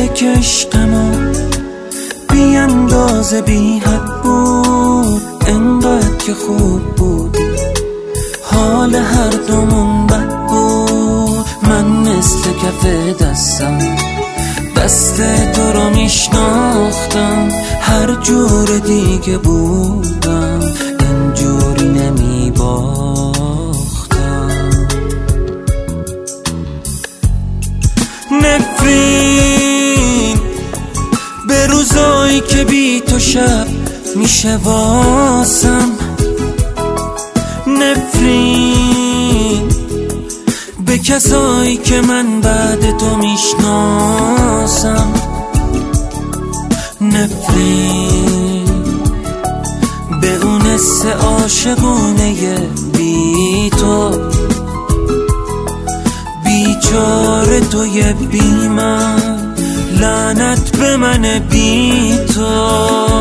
که عشقمو بی اندازه بی حد بود، انقدر که خوب بودی حال هر دومون بد بود. من مثل کف دستم دست تو رو میشناختم، هر جور دیگه بودم اینجوری نمیباختم. نفرین به روزایی که بی تو شب میشه واسم، نفرین به کسایی که من بعد تو میشناسم، نفرین به اون حس عاشقونه بی تو، بیچاره توی بی من، لعنت به من بی تو.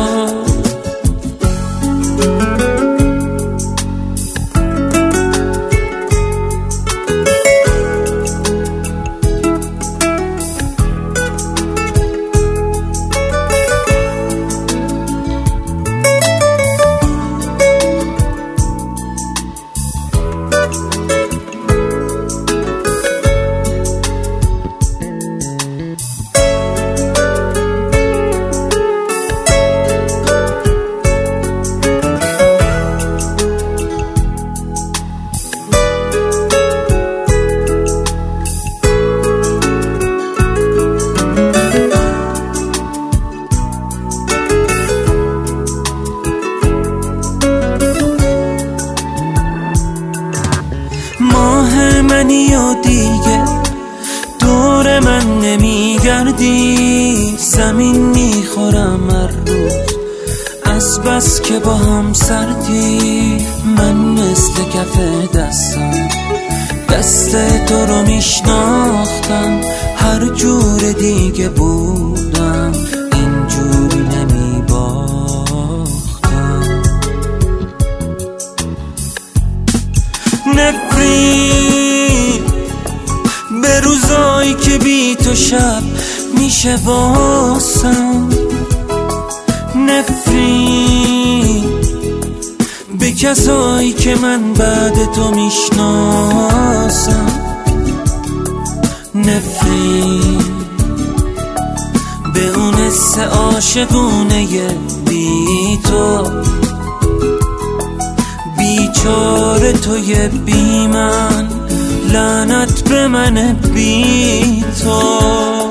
ماه منی و دیگه دور من نمیگردی، زمین میخورم هر روز از بس که با هم سردی. من مثل کف دستم دست تو رو میشناختم، هر جور دیگه بودم اینجوری نمیباختم. نفرین به روزایی که بی تو شب میشه واسم، نفرین به کسایی که من بعد تو میشناسم، نفرین به اون حس عاشقونه بی تو، بیچاره توی بی من، لعنت به من بی تو.